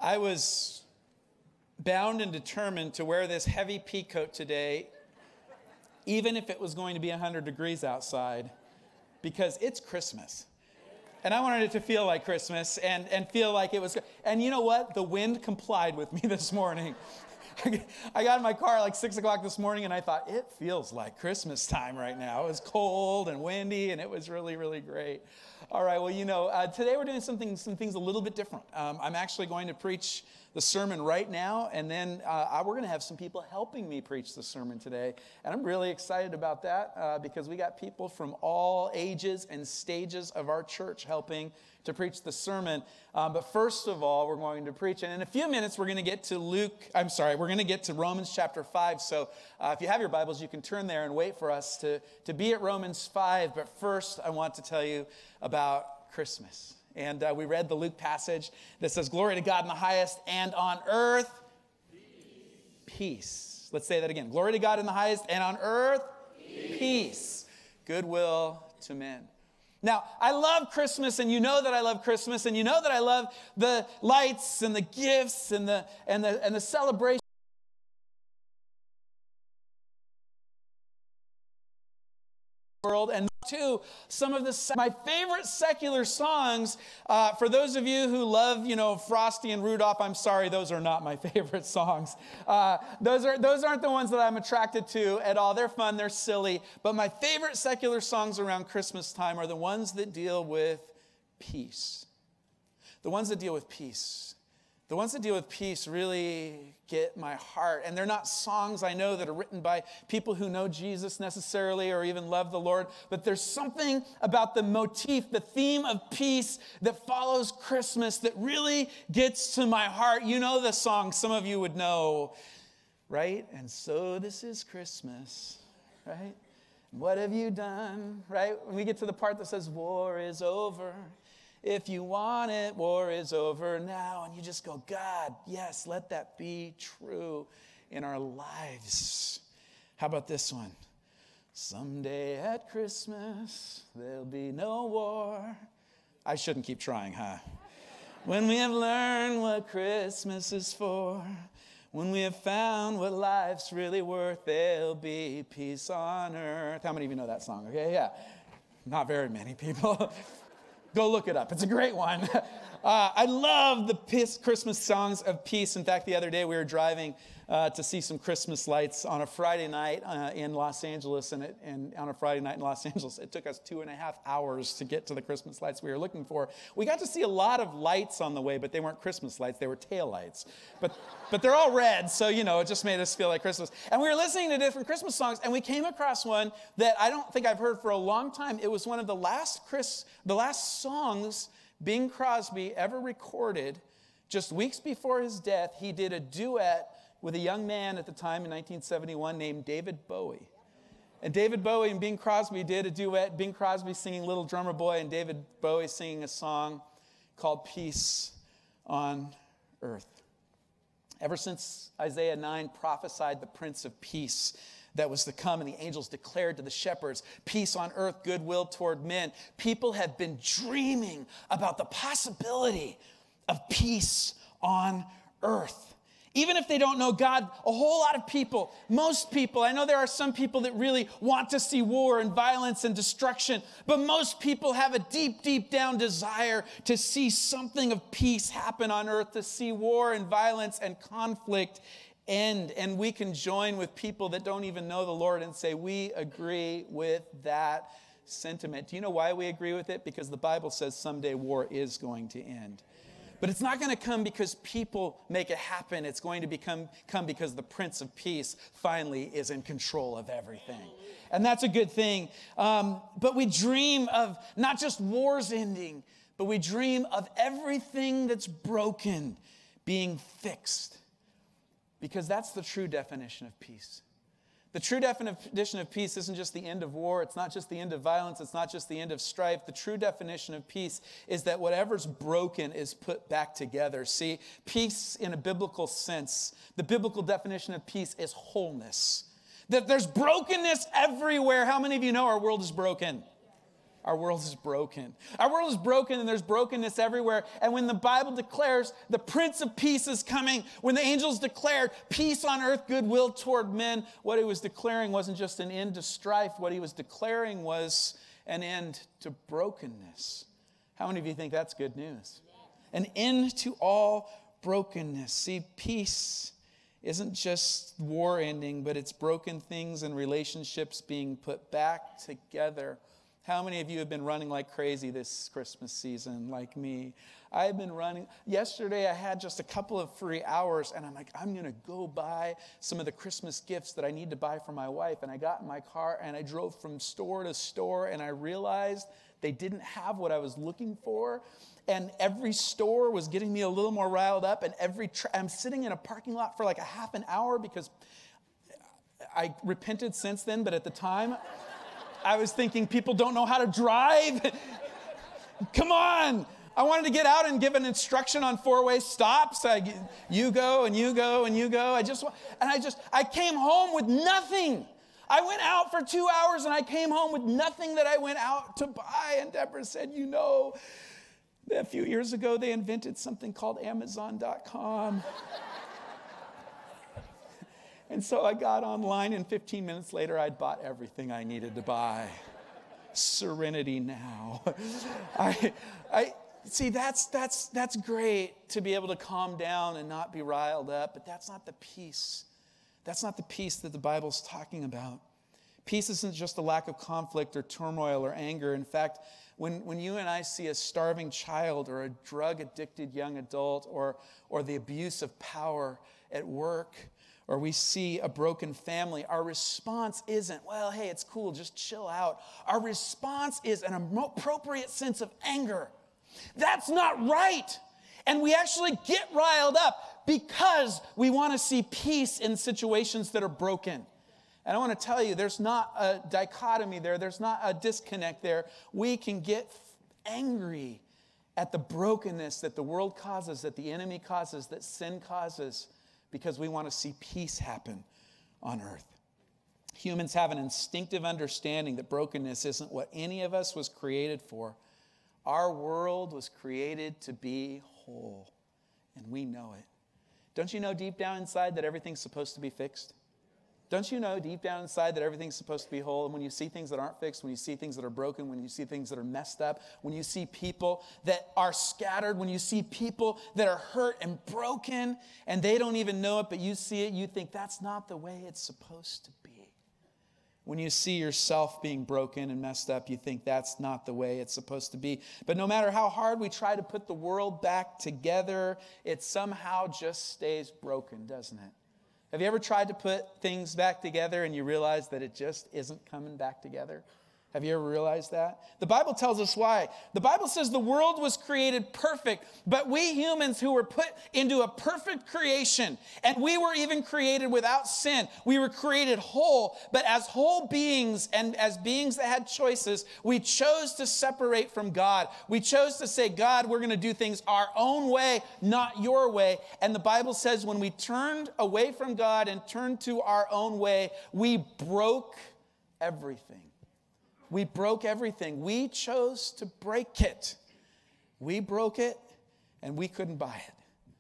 I was bound and determined to wear this heavy pea coat today, even if it was going to be 100 degrees outside, because it's Christmas. And I wanted it to feel like Christmas and feel like it was. And you know what? The wind complied with me this morning. I got in my car like 6 o'clock this morning, and I thought, it feels like Christmas time right now. It was cold and windy, and it was really, really great. All right, well, today we're doing some things a little bit different. I'm actually going to preach the sermon right now, and then we're going to have some people helping me preach the sermon today. And I'm really excited about that because we got people from all ages and stages of our church helping to preach the sermon. But first of all, we're going to preach. And in a few minutes, we're going to get to Romans chapter 5. So if you have your Bibles, you can turn there and wait for us to be at Romans 5. But first, I want to tell you about Christmas. And we read the Luke passage that says, "Glory to God in the highest, and on earth, peace." Let's say that again. Glory to God in the highest, and on earth, peace. Goodwill to men. Now, I love Christmas, and you know that I love Christmas, and you know that I love the lights and the gifts and the celebration. World, and two, some of my favorite secular songs. For those of you who love, Frosty and Rudolph, I'm sorry, those are not my favorite songs. Those aren't the ones that I'm attracted to at all. They're fun, they're silly, but my favorite secular songs around Christmas time are the ones that deal with peace. The ones that deal with peace. The ones that deal with peace really get my heart. And they're not songs, I know, that are written by people who know Jesus necessarily or even love the Lord. But there's something about the motif, the theme of peace that follows Christmas that really gets to my heart. You know the song, some of you would know, right? And so this is Christmas, right? What have you done, right? When we get to the part that says, war is over. If you want it, war is over now. And you just go, God, yes, let that be true in our lives. How about this one? Someday at Christmas, there'll be no war. I shouldn't keep trying, huh? When we have learned what Christmas is for, when we have found what life's really worth, there'll be peace on earth. How many of you know that song? Okay, yeah. Not very many people. Go look it up. It's a great one. I love the Christmas songs of peace. In fact, the other day we were driving to see some Christmas lights on a Friday night in Los Angeles. And on a Friday night in Los Angeles, it took us 2.5 hours to get to the Christmas lights we were looking for. We got to see a lot of lights on the way, but they weren't Christmas lights. They were tail lights. But they're all red, so, it just made us feel like Christmas. And we were listening to different Christmas songs, and we came across one that I don't think I've heard for a long time. It was one of the last songs Bing Crosby ever recorded. Just weeks before his death, he did a duet with a young man at the time in 1971 named David Bowie. And David Bowie and Bing Crosby did a duet, Bing Crosby singing Little Drummer Boy and David Bowie singing a song called Peace on Earth. Ever since Isaiah 9 prophesied the Prince of Peace that was to come, and the angels declared to the shepherds, peace on earth, goodwill toward men, people have been dreaming about the possibility of peace on earth. Even if they don't know God, a whole lot of people, most people, I know there are some people that really want to see war and violence and destruction, but most people have a deep, deep down desire to see something of peace happen on earth, to see war and violence and conflict end. And we can join with people that don't even know the Lord and say, we agree with that sentiment. Do you know why we agree with it? Because the Bible says someday war is going to end. But it's not going to come because people make it happen. It's going to come because the Prince of Peace finally is in control of everything. And that's a good thing. But we dream of not just wars ending, but we dream of everything that's broken being fixed. Because that's the true definition of peace. The true definition of peace isn't just the end of war. It's not just the end of violence. It's not just the end of strife. The true definition of peace is that whatever's broken is put back together. See, peace in a biblical sense, the biblical definition of peace is wholeness. That there's brokenness everywhere. How many of you know our world is broken? Our world is broken. Our world is broken, and there's brokenness everywhere. And when the Bible declares the Prince of Peace is coming, when the angels declared peace on earth, goodwill toward men, what he was declaring wasn't just an end to strife. What he was declaring was an end to brokenness. How many of you think that's good news? An end to all brokenness. See, peace isn't just war ending, but it's broken things and relationships being put back together. How many of you have been running like crazy this Christmas season, like me? I've been running. Yesterday, I had just a couple of free hours, and I'm like, I'm going to go buy some of the Christmas gifts that I need to buy for my wife. And I got in my car, and I drove from store to store, and I realized they didn't have what I was looking for. And every store was getting me a little more riled up. And I'm sitting in a parking lot for like a half an hour because I repented since then, but at the time, I was thinking people don't know how to drive. Come on. I wanted to get out and give an instruction on four-way stops. You go and you go and you go. I came home with nothing. I went out for 2 hours and I came home with nothing that I went out to buy. And Deborah said, you know, a few years ago they invented something called Amazon.com. And so I got online, and 15 minutes later, I'd bought everything I needed to buy. Serenity now. I see, that's great to be able to calm down and not be riled up, but that's not the peace. That's not the peace that the Bible's talking about. Peace isn't just a lack of conflict or turmoil or anger. In fact, when you and I see a starving child or a drug-addicted young adult or the abuse of power at work, or we see a broken family, our response isn't, well, hey, it's cool, just chill out. Our response is an appropriate sense of anger. That's not right. And we actually get riled up because we want to see peace in situations that are broken. And I want to tell you, there's not a dichotomy there. There's not a disconnect there. We can get angry at the brokenness that the world causes, that the enemy causes, that sin causes, because we want to see peace happen on earth. Humans have an instinctive understanding that brokenness isn't what any of us was created for. Our world was created to be whole, and we know it. Don't you know deep down inside that everything's supposed to be fixed? Don't you know deep down inside that everything's supposed to be whole? And when you see things that aren't fixed, when you see things that are broken, when you see things that are messed up, when you see people that are scattered, when you see people that are hurt and broken, and they don't even know it, but you see it, you think that's not the way it's supposed to be. When you see yourself being broken and messed up, you think that's not the way it's supposed to be. But no matter how hard we try to put the world back together, it somehow just stays broken, doesn't it? Have you ever tried to put things back together and you realize that it just isn't coming back together? Have you ever realized that? The Bible tells us why. The Bible says the world was created perfect, but we humans who were put into a perfect creation, and we were even created without sin. We were created whole, but as whole beings and as beings that had choices, we chose to separate from God. We chose to say, God, we're going to do things our own way, not your way. And the Bible says when we turned away from God and turned to our own way, we broke everything. We broke everything. We chose to break it. We broke it, and we couldn't buy it.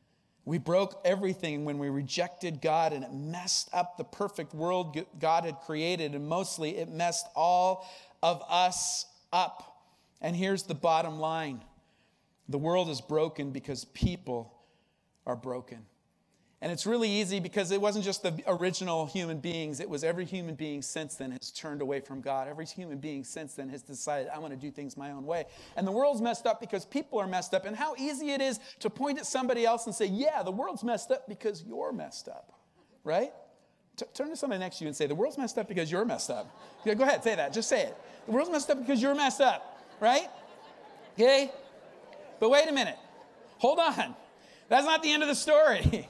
We broke everything when we rejected God, and it messed up the perfect world God had created, and mostly it messed all of us up. And here's the bottom line. The world is broken because people are broken. And it's really easy because it wasn't just the original human beings. It was every human being since then has turned away from God. Every human being since then has decided, I want to do things my own way. And the world's messed up because people are messed up. And how easy it is to point at somebody else and say, yeah, the world's messed up because you're messed up. Right? Turn to somebody next to you and say, the world's messed up because you're messed up. Yeah, go ahead, say that. Just say it. The world's messed up because you're messed up. Right? Okay? But wait a minute. Hold on. That's not the end of the story.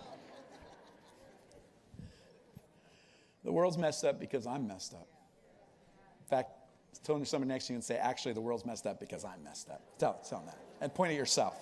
The world's messed up because I'm messed up. In fact, tell somebody next to you and say, actually, the world's messed up because I'm messed up. Tell them that. And point at yourself.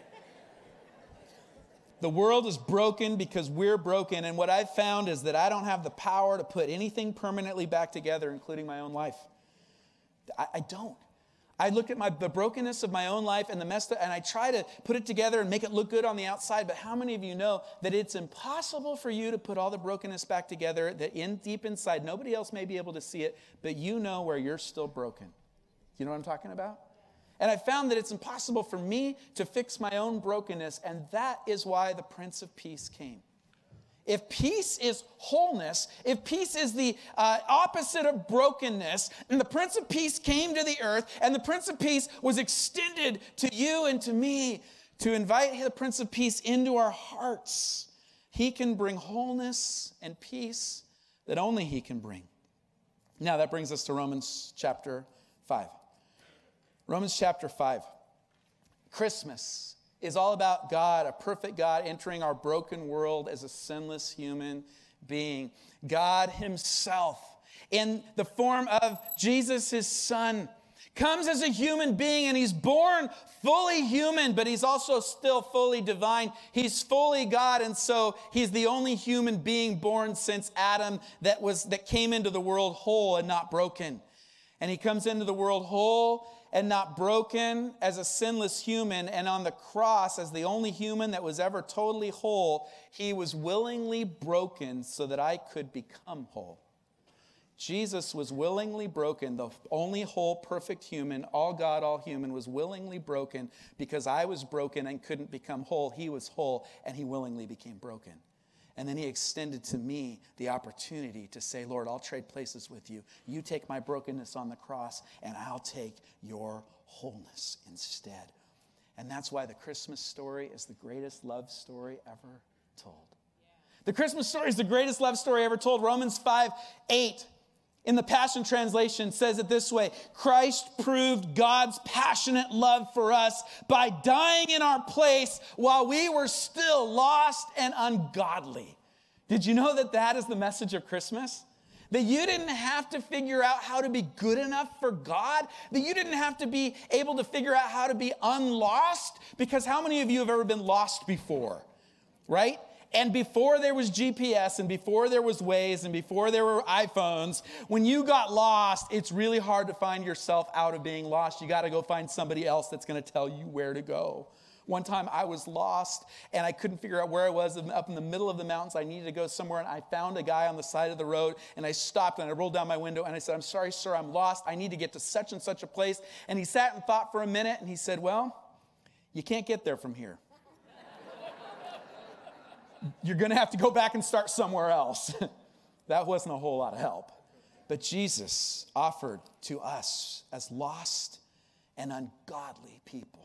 The world is broken because we're broken. And what I've found is that I don't have the power to put anything permanently back together, including my own life. I don't. I look at the brokenness of my own life and the mess and I try to put it together and make it look good on the outside. But how many of you know that it's impossible for you to put all the brokenness back together, that deep inside, nobody else may be able to see it, but you know where you're still broken? You know what I'm talking about? And I found that it's impossible for me to fix my own brokenness, and that is why the Prince of Peace came. If peace is wholeness, if peace is the opposite of brokenness, and the Prince of Peace came to the earth, and the Prince of Peace was extended to you and to me to invite the Prince of Peace into our hearts, he can bring wholeness and peace that only he can bring. Now that brings us to Romans chapter 5. Romans chapter 5. Christmas is all about God, a perfect God, entering our broken world as a sinless human being. God himself, in the form of Jesus, his son, comes as a human being, and he's born fully human, but he's also still fully divine. He's fully God, and so he's the only human being born since Adam that came into the world whole and not broken. And he comes into the world whole and not broken as a sinless human. And on the cross, as the only human that was ever totally whole, he was willingly broken so that I could become whole. Jesus was willingly broken. The only whole, perfect human, all God, all human, was willingly broken because I was broken and couldn't become whole. He was whole, and he willingly became broken. And then he extended to me the opportunity to say, Lord, I'll trade places with you. You take my brokenness on the cross, and I'll take your wholeness instead. And that's why the Christmas story is the greatest love story ever told. The Christmas story is the greatest love story ever told. Romans 5:8 in the Passion Translation says it this way: Christ proved God's passionate love for us by dying in our place while we were still lost and ungodly. Did you know that that is the message of Christmas? That you didn't have to figure out how to be good enough for God. That you didn't have to be able to figure out how to be unlost. Because how many of you have ever been lost before? Right? And before there was GPS, and before there was Waze, and before there were iPhones, when you got lost, it's really hard to find yourself out of being lost. You got to go find somebody else that's going to tell you where to go. One time I was lost, and I couldn't figure out where I was up in the middle of the mountains. I needed to go somewhere, and I found a guy on the side of the road, and I stopped, and I rolled down my window, and I said, I'm sorry, sir, I'm lost. I need to get to such and such a place. And he sat and thought for a minute, and he said, well, you can't get there from here. You're going to have to go back and start somewhere else. That wasn't a whole lot of help. But Jesus offered to us as lost and ungodly people.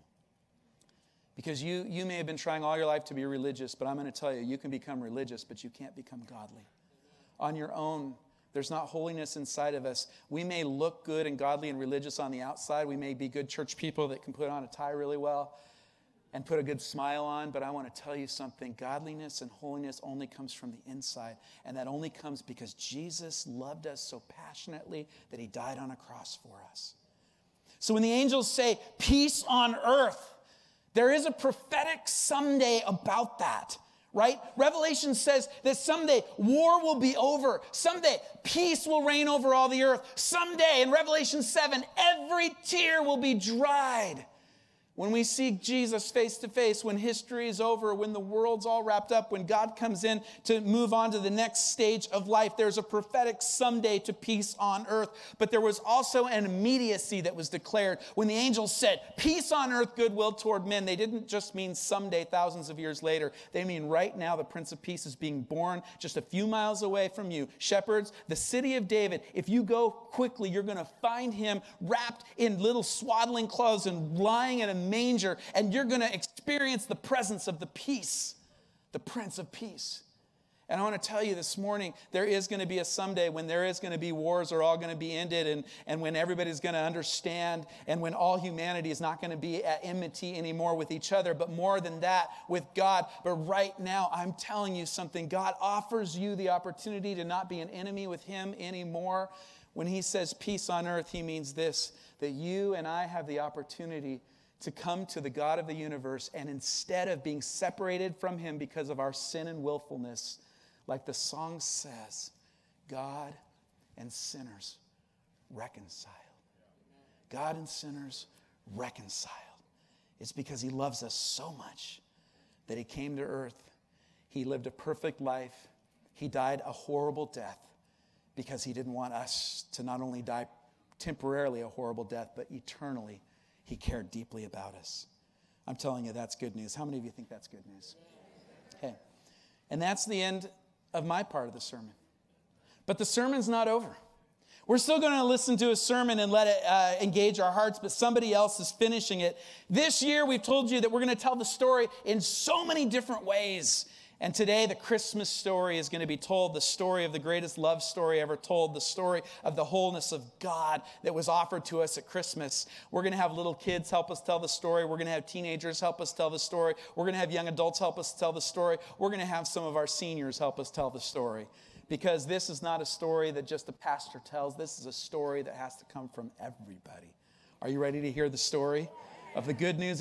Because you may have been trying all your life to be religious, but I'm going to tell you, you can become religious, but you can't become godly. On your own, there's not holiness inside of us. We may look good and godly and religious on the outside. We may be good church people that can put on a tie really well and put a good smile on, but I want to tell you something. Godliness and holiness only comes from the inside, and that only comes because Jesus loved us so passionately that he died on a cross for us. So when the angels say, peace on earth, there is a prophetic someday about that, right? Revelation says that someday war will be over. Someday peace will reign over all the earth. Someday, in Revelation 7, every tear will be dried. When we see Jesus face to face, when history is over, when the world's all wrapped up, when God comes in to move on to the next stage of life, there's a prophetic someday to peace on earth. But there was also an immediacy that was declared. When the angels said, peace on earth, goodwill toward men, they didn't just mean someday, thousands of years later. They mean right now the Prince of Peace is being born just a few miles away from you. Shepherds, the city of David, if you go quickly, you're going to find him wrapped in little swaddling clothes and lying in a manger, and you're going to experience the presence of the peace, the Prince of Peace. And I want to tell you this morning, there is going to be a someday when there is going to be wars are all going to be ended, and when everybody's going to understand, and when all humanity is not going to be at enmity anymore with each other, but more than that, with God. But right now, I'm telling you something. God offers you the opportunity to not be an enemy with him anymore. When he says peace on earth, he means this, that you and I have the opportunity to come to the God of the universe, and instead of being separated from him because of our sin and willfulness, like the song says, God and sinners reconciled. God and sinners reconciled. It's because he loves us so much that he came to earth. He lived a perfect life. He died a horrible death because he didn't want us to not only die temporarily a horrible death, but eternally. He cared deeply about us. I'm telling you, that's good news. How many of you think that's good news? Okay. And that's the end of my part of the sermon. But the sermon's not over. We're still going to listen to a sermon and let it engage our hearts, but somebody else is finishing it. This year, we've told you that we're going to tell the story in so many different ways. And today, the Christmas story is going to be told, the story of the greatest love story ever told, the story of the wholeness of God that was offered to us at Christmas. We're going to have little kids help us tell the story. We're going to have teenagers help us tell the story. We're going to have young adults help us tell the story. We're going to have some of our seniors help us tell the story. Because this is not a story that just the pastor tells. This is a story that has to come from everybody. Are you ready to hear the story of the good news